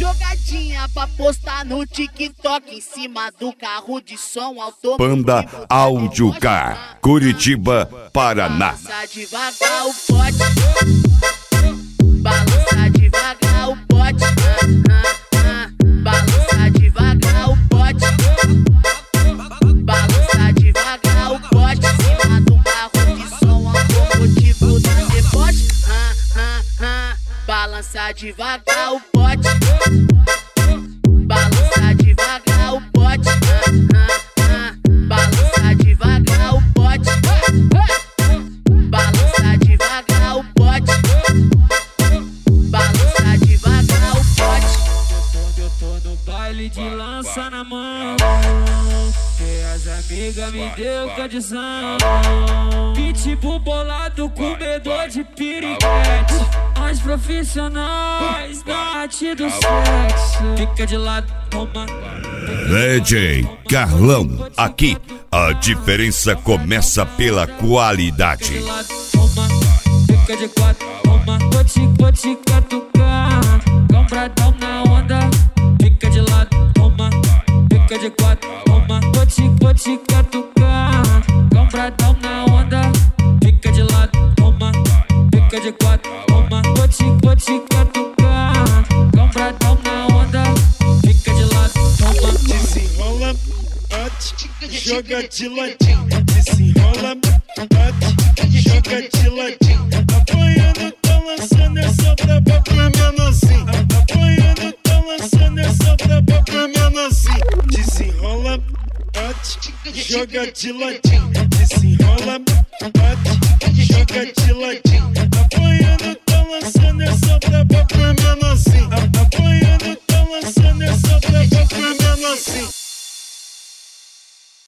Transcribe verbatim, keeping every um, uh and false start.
jogadinha pra postar no TikTok em cima do carro de som automotivo. Panda Áudio Car, Curitiba, Paraná. Balança devagar o pote, balança devagar o pote, balança devagar o pote, balança devagar o pote em cima do carro de som automotivo da deboche. Balança devagar o pote, balança devagar o pote, balança devagar o pote, balança devagar o pote, balança devagar o pote. Eu tô no baile de lança na mão, e as amigas me deu condição. Pitbull bolado, comedor de piriguete. As profissionais da arte do sexo. Fica de lado, toma. D J Carlão, aqui a diferença começa pela qualidade. Fica de lado, toma. Fica de quatro, toma. Vou te, vou te catucar, compradão na onda. Fica de lado, toma. Fica de quatro, toma. Vou te, vou te catucar, compradão na onda. Fica de lado, toma. Fica de quatro, toma. Vou te, vou te catucar, compradão na onda. Fica de lado, toma. Desenrola, bate, joga de ladinho. Desenrola, bate, joga de ladinho. Apanhando, tá lançando essa braba pra menorzinho. Apanhando, tá lançando essa braba pra menorzinho. Desenrola, bate, joga de ladinho. Desenrola, bate, joga de ladinho. Apanhando, tá lançando essa braba pra menorzinho. Apanhando, tá lançando essa braba pra menorzinho.